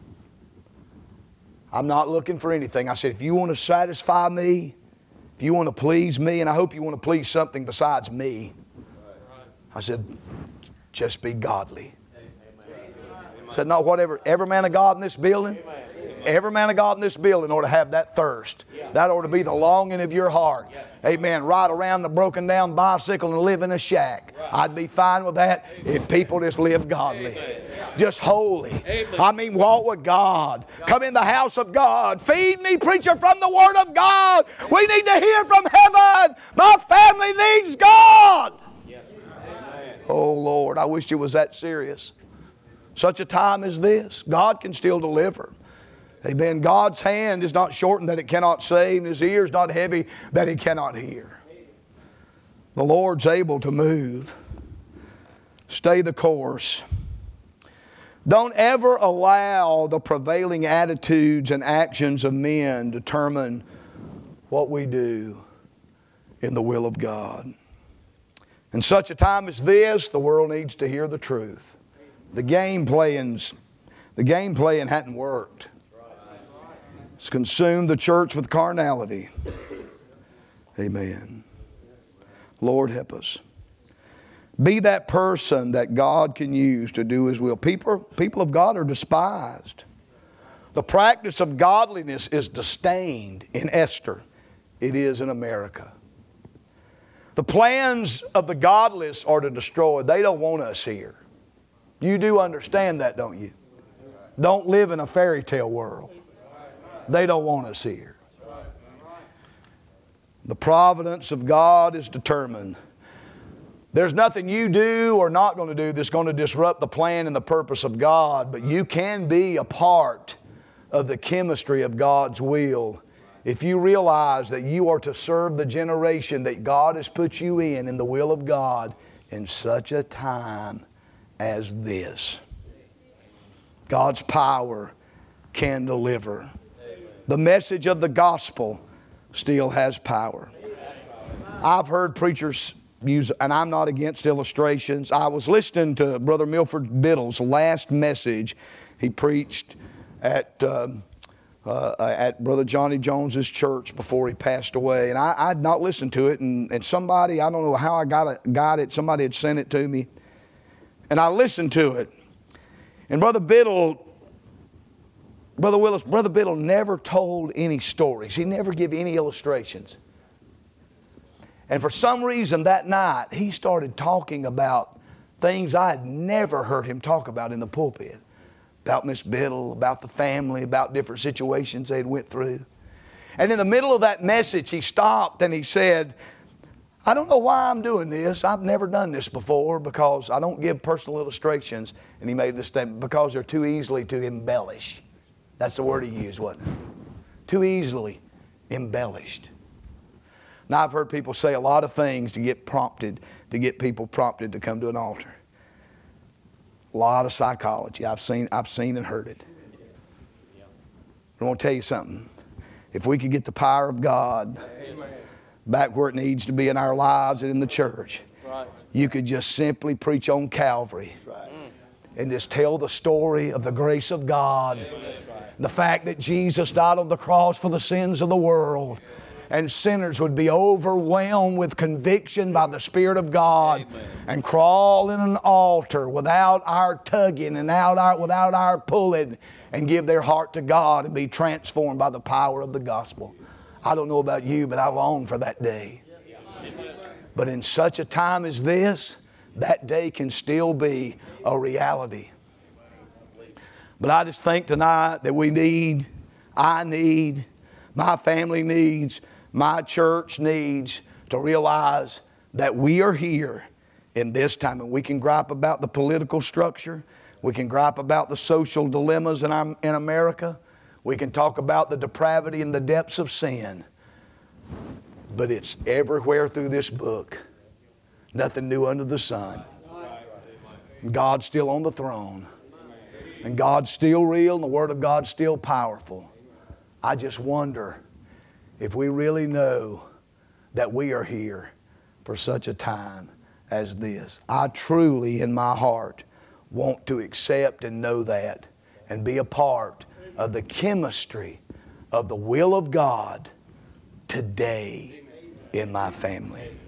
I'm not looking for anything. I said, if you want to satisfy me, if you want to please me, and I hope you want to please something besides me, I said, just be godly. I said, no, whatever, every man of God in this building, every man of God in this building ought to have that thirst. That ought to be the longing of your heart. Amen. Ride around the broken down bicycle and live in a shack. I'd be fine with that if people just live godly. just holy. I mean, walk with God. Come in the house of God. Feed me, preacher, from the Word of God. We need to hear from heaven. My family needs God. Oh, Lord, I wish it was that serious. Such a time as this, God can still deliver. Amen. God's hand is not shortened that it cannot save, and His ear is not heavy that He cannot hear. The Lord's able to move. Stay the course. Don't ever allow the prevailing attitudes and actions of men determine what we do in the will of God. In such a time as this, the world needs to hear the truth. The game playing hadn't worked. It's consumed the church with carnality. Amen. Lord, help us. Be that person that God can use to do His will. People of God are despised. The practice of godliness is disdained in Esther. It is in America. The plans of the godless are to destroy. They don't want us here. You do understand that, don't you? Don't live in a fairy tale world. They don't want us here. The providence of God is determined. There's nothing you do or not going to do that's going to disrupt the plan and the purpose of God, but you can be a part of the chemistry of God's will if you realize that you are to serve the generation that God has put you in the will of God in such a time as this. God's power can deliver. The message of the gospel still has power. I've heard preachers use, and I'm not against illustrations. I was listening to Brother Milford Biddle's last message he preached at Brother Johnny Jones's church before he passed away. And I'd not listened to it, and somebody, I don't know how I got it, somebody had sent it to me. And I listened to it. And Brother Biddle never told any stories. He never gave any illustrations. And for some reason that night, he started talking about things I had never heard him talk about in the pulpit. About Miss Biddle, about the family, about different situations they'd went through. And in the middle of that message, he stopped and he said, I don't know why I'm doing this. I've never done this before because I don't give personal illustrations. And he made this statement, because they're too easily to embellish. That's the word he used, wasn't it? Too easily embellished. Now, I've heard people say a lot of things to get people prompted to come to an altar. A lot of psychology. I've seen and heard it. I want to tell you something. If we could get the power of God back where it needs to be in our lives and in the church, you could just simply preach on Calvary and just tell the story of the grace of God. The fact that Jesus died on the cross for the sins of the world. And sinners would be overwhelmed with conviction by the Spirit of God and crawl in an altar without our tugging and without our pulling and give their heart to God and be transformed by the power of the gospel. I don't know about you, but I long for that day. But in such a time as this, that day can still be a reality. But I just think tonight that I need, my family needs, my church needs to realize that we are here in this time. And we can gripe about the political structure. We can gripe about the social dilemmas in America. We can talk about the depravity and the depths of sin. But it's everywhere through this book. Nothing new under the sun. God's still on the throne. And God's still real and the Word of God's still powerful. I just wonder if we really know that we are here for such a time as this. I truly, in my heart, want to accept and know that and be a part of the chemistry of the will of God today in my family.